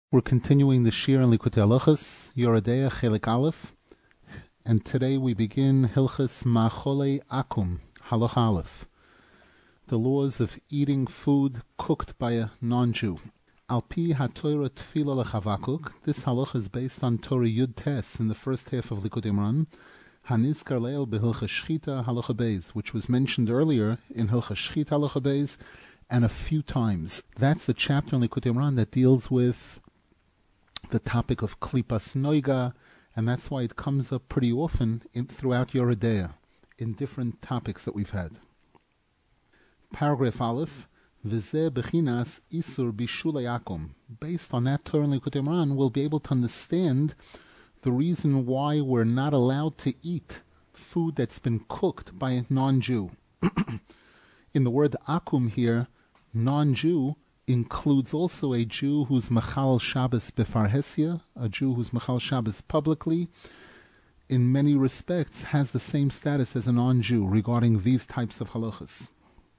We're continuing the Shir in Likutei Halachos, Yoreh Deah Chelik Aleph, and today we begin Hilchos Ma'acholei Akum, Halach Aleph, the laws of eating food cooked by a non-Jew. Al pi haTorah Tefillah leChavakuk, this halach is based on Torah Yud Tes in the first half of Likutei Moharan, Hanizkar Leil beHilchos Shchita Halacha Beis, which was mentioned earlier in Hilchos Shchita Halacha Beis, and a few times. That's the chapter in Likutei Moharan that deals with the topic of Klipas Noiga, and that's why it comes up pretty often throughout Yoreh Deah, in different topics that we've had. Paragraph Aleph, V'zeh bechinas isur bishulei akum. Based on that Torah in Likutei Moharan, we'll be able to understand the reason why we're not allowed to eat food that's been cooked by a non-Jew. In the word akum here, non-Jew includes also a Jew who's Mechal Shabbos Befarhesia, a Jew who's Mechal Shabbos publicly, in many respects has the same status as a non-Jew regarding these types of halachas.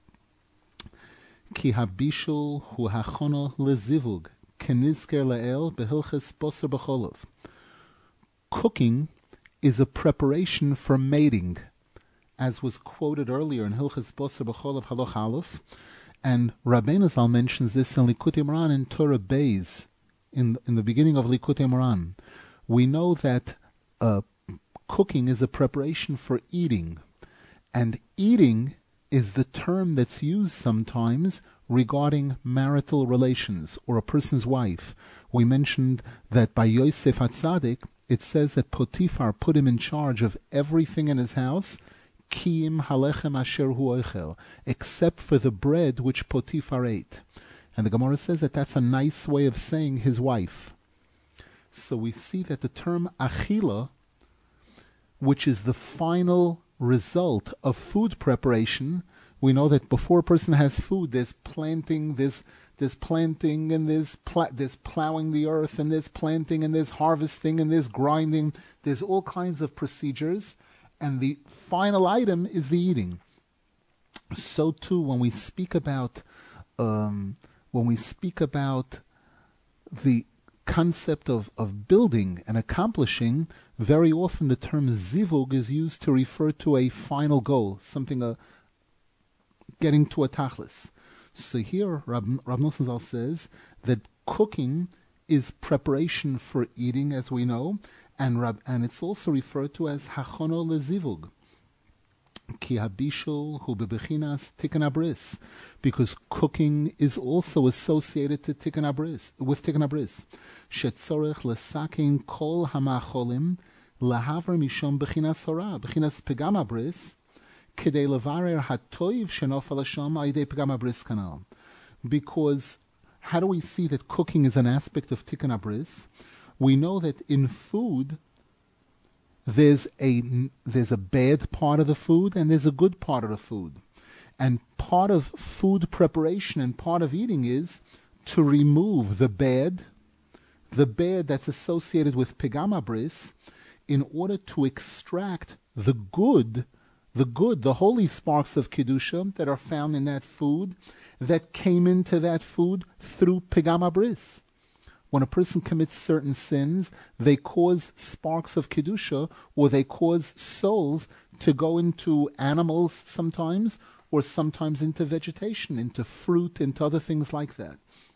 Ki habishul hu hachono lezivug, kenizker leel behilches boser b'cholov. Cooking is a preparation for mating, as was quoted earlier in Hilches boser b'cholov halach aleph. And Rabbeinu Zal mentions this in Likutei Moharan in Torah Beis, in the beginning of Likutei Moharan. We know that cooking is a preparation for eating, and eating is the term that's used sometimes regarding marital relations or a person's wife. We mentioned that by Yosef HaTzadik, it says that Potiphar put him in charge of everything in his house, Kiim halechem asher hu oichel, except for the bread which Potiphar ate. And the Gemara says that that's a nice way of saying his wife. So we see that the term achila, which is the final result of food preparation, we know that before a person has food, there's planting, there's planting, and there's plowing the earth, and there's planting, and there's harvesting, and there's grinding. There's all kinds of procedures. And the final item is the eating. So too, when we speak about the concept of building and accomplishing, very often the term zivug is used to refer to a final goal, something getting to a tachlis. So here, Rav Nosson Zal says that cooking is preparation for eating, as we know. And it's also referred to as hachono lezivug, ki habishul hu bebechinas tikkun abris, because cooking is also associated to tikkun abris, with tikkun abris. Shetzorech lesakin kol hamacholim lahaver mishom bechinas hora, bechinas pegam abris, kedei levarer hatoiv shenofal hasham aidei pegam abris kanal. Because how do we see that cooking is an aspect of tikkun abris? We know that in food, there's a bad part of the food and there's a good part of the food. And part of food preparation and part of eating is to remove the bad that's associated with pegam abris, in order to extract the good, the holy sparks of Kedusha that are found in that food, that came into that food through pegam abris. When a person commits certain sins, they cause sparks of Kedusha, or they cause souls to go into animals sometimes, or sometimes into vegetation, into fruit, into other things like that.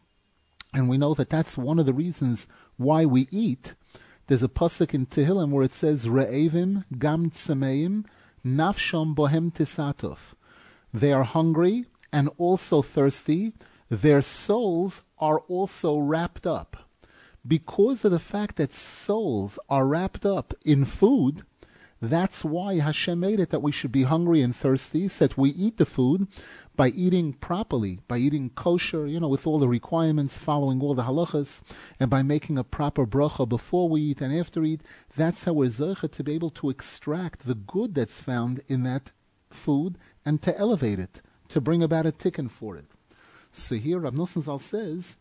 And we know that that's one of the reasons why we eat. There's a pasuk in Tehillim where it says, Re'evim gam tzemeim nafshom bohem tisatov. They are hungry and also thirsty. Their souls are also wrapped up. Because of the fact that souls are wrapped up in food, that's why Hashem made it that we should be hungry and thirsty, so that we eat the food by eating properly, by eating kosher, with all the requirements, following all the halachas, and by making a proper bracha before we eat and after we eat. That's how we're zeicha to be able to extract the good that's found in that food and to elevate it, to bring about a tikkun for it. So here Rav Nosson Zal says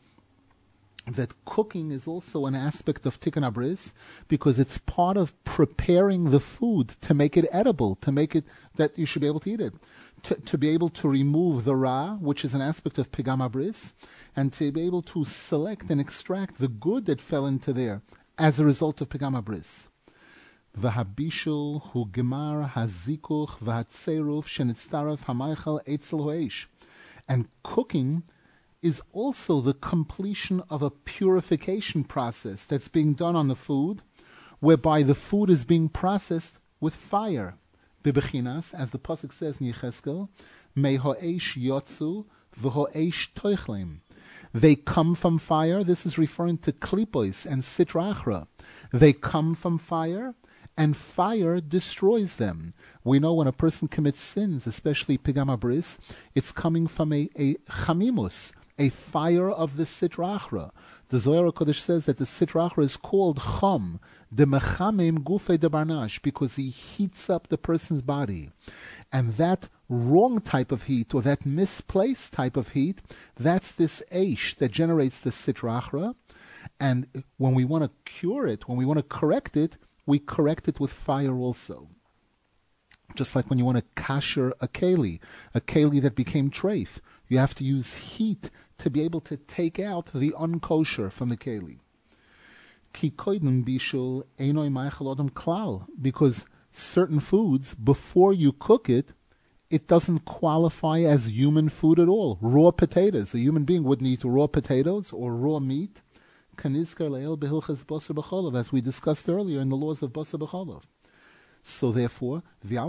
that cooking is also an aspect of tikkun abris, because it's part of preparing the food to make it edible, to make it that you should be able to eat it. to be able to remove the ra, which is an aspect of pigam habris, and to be able to select and extract the good that fell into there as a result of pigam habris. V'habishul hu gemar hazikuch v'hatseruf shenitztaref hamaychal eitzel ho'esh. And cooking is also the completion of a purification process that's being done on the food, whereby the food is being processed with fire. Bibechinas, as the pasuk says in Yecheskel, me ho'esh yotzu v'ho'esh toichlem. They come from fire. This is referring to klipos and sitra achra. They come from fire, and fire destroys them. We know when a person commits sins, especially pigam habris, it's coming from a chamimus, a fire of the sitra achra. The Zohar HaKodesh says that the sitra achra is called chom, the mechamim gufei de barnash, because he heats up the person's body. And that wrong type of heat, or that misplaced type of heat, that's this eish that generates the sitra achra. And when we want to cure it, when we want to correct it, we correct it with fire also. Just like when you want to kasher a keli that became treif, you have to use heat to be able to take out the unkosher from the keli. Ki koidem bishul einoi ma'achal odom klal, because certain foods, before you cook it, it doesn't qualify as human food at all. Raw potatoes, a human being wouldn't eat raw potatoes or raw meat. As we discussed earlier in the laws of Basar B'Cholov. So therefore,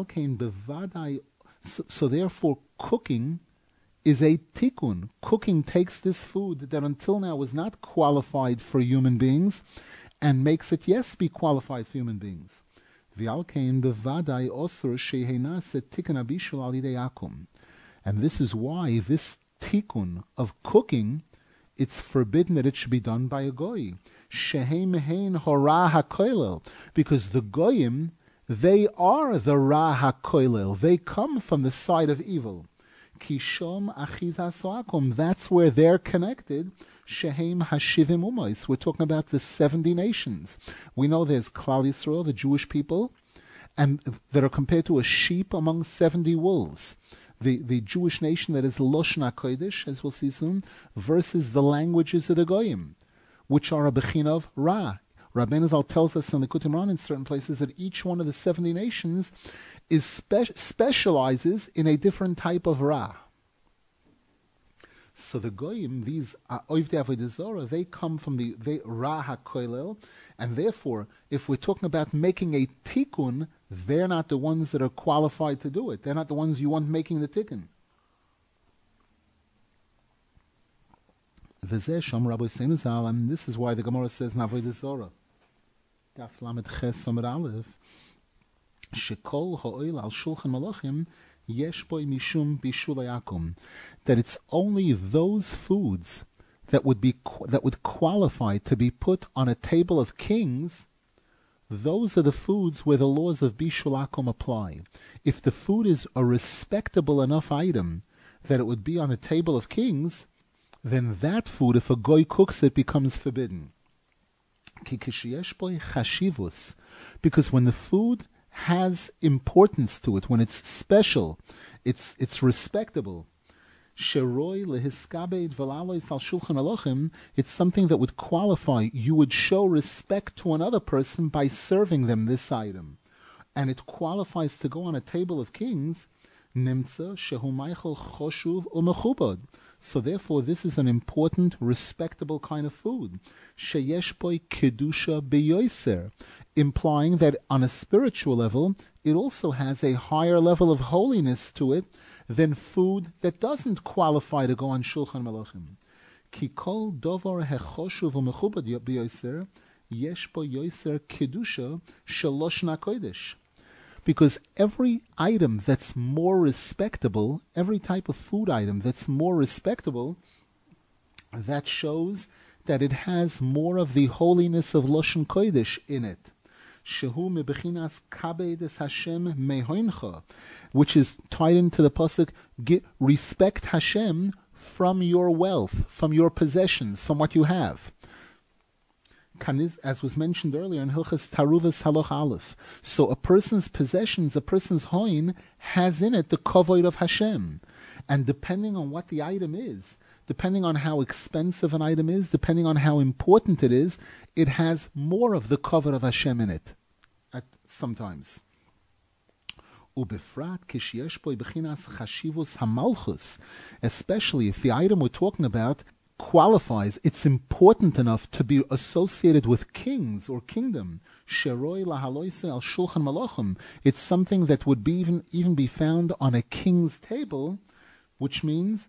cooking is a tikkun. Cooking takes this food that until now was not qualified for human beings and makes it, yes, be qualified for human beings. And this is why this tikkun of cooking, it's forbidden that it should be done by a goy. Shehem hein hora hakoilel, because the goyim, they are the ra hakoilel. They come from the side of evil. Kishom achiz hasoakum. That's where they're connected. Shehem hashivim umos. We're talking about the 70 nations. We know there's Klal Yisrael, the Jewish people, and that are compared to a sheep among 70 wolves. The Jewish nation that is Loshen HaKodesh, as we'll see soon, versus the languages of the Goyim, which are a Bechin of Ra. Rabbeinu Zal tells us in the Likutei Moharan in certain places that each one of the 70 nations is specializes in a different type of Ra. So the Goyim, these Oivdei Avodah Zarah, they come from the Ra HaKoilel, and therefore, if we're talking about making a tikkun, they're not the ones that are qualified to do it. They're not the ones you want making the tikkun. And this is why the Gemara says in Avodah Zarah, Daf Lamed Ches Amud Aleph, Shekol ha'oil al shulchan malachim yesh boi mishum bishul hayakum, that it's only those foods that would qualify to be put on a table of kings. Those are the foods where the laws of bishul hakum apply. If the food is a respectable enough item that it would be on a table of kings, then that food, if a goy cooks it, becomes forbidden. Because when the food has importance to it, when it's special, it's respectable. It's something that would qualify. You would show respect to another person by serving them this item. And it qualifies to go on a table of kings. So therefore, this is an important, respectable kind of food. Sheyesh boi kedusha beyoser, implying that on a spiritual level, it also has a higher level of holiness to it than food that doesn't qualify to go on Shulchan Malachim. Ki kol dovar hechoshuv u'mechubad beyoser yesh bo yoser kedusha shalosh nakodesh. Because every item that's more respectable, every type of food item that's more respectable, that shows that it has more of the holiness of Loshen Kodesh in it. Shehu mebechinas kabedes Hashem mehoincha, which is tied into the pasuk, respect Hashem from your wealth, from your possessions, from what you have. as was mentioned earlier in Hilchas Taruvas Haloch Aleph. So a person's possessions, a person's hoin, has in it the kavod of Hashem. And depending on what the item is, depending on how expensive an item is, depending on how important it is, it has more of the kavod of Hashem in it at sometimes. Especially if the item we're talking about qualifies, it's important enough to be associated with kings or kingdom. It's something that would be even be found on a king's table, which means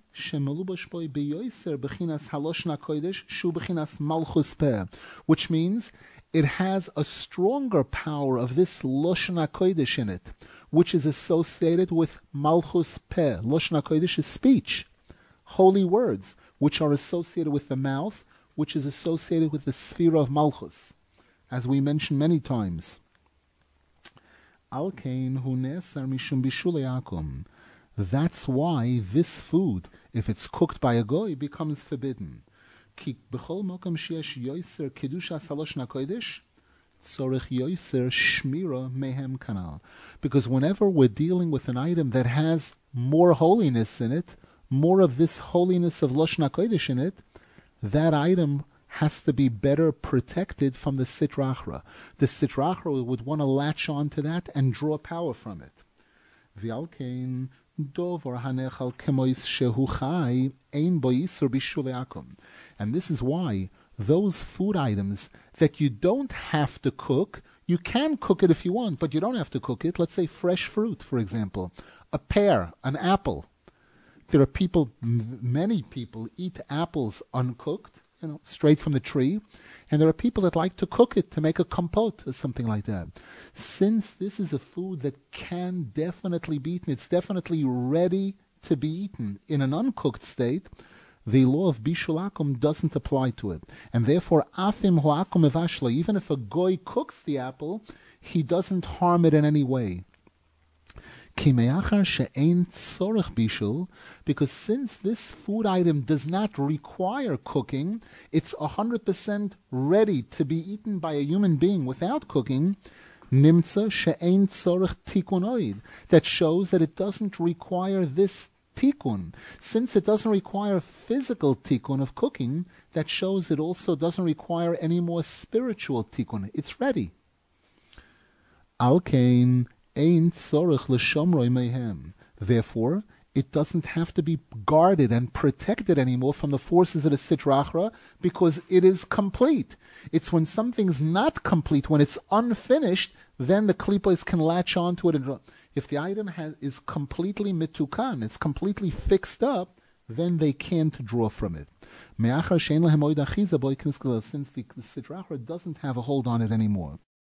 which means it has a stronger power of this Lashon HaKodesh in it, which is associated with Malchus Peh. Lashon HaKodesh is speech, holy words, which are associated with the mouth, which is associated with the sphere of Malchus, as we mentioned many times. That's why this food, if it's cooked by a goy, becomes forbidden. Because whenever we're dealing with an item that has more holiness in it, more of this holiness of Lashon HaKodesh in it, that item has to be better protected from the Sitra Achra. The Sitra Achra would want to latch on to that and draw power from it. And this is why those food items that you don't have to cook, you can cook it if you want, but you don't have to cook it. Let's say fresh fruit, for example, a pear, an apple. There are people, many people eat apples uncooked, straight from the tree, and there are people that like to cook it to make a compote or something like that. Since this is a food that can definitely be eaten, it's definitely ready to be eaten in an uncooked state, the law of Bishul Akum doesn't apply to it. And therefore, Afim Ho'akum Evashla, even if a goy cooks the apple, he doesn't harm it in any way. Because since this food item does not require cooking, it's 100% ready to be eaten by a human being without cooking, nimtza she'ein tzorech tikunoid, that shows that it doesn't require this tikkun. Since it doesn't require physical tikkun of cooking, that shows it also doesn't require any more spiritual tikkun. It's ready. Alkein ein tzorech l'shomroi mehem. Therefore, it doesn't have to be guarded and protected anymore from the forces of the Sitra Achra, because it is complete. It's when something's not complete, when it's unfinished, then the klipos can latch onto it. And if the item is completely mitukan, it's completely fixed up, then they can't draw from it. Since the Sitra Achra doesn't have a hold on it anymore.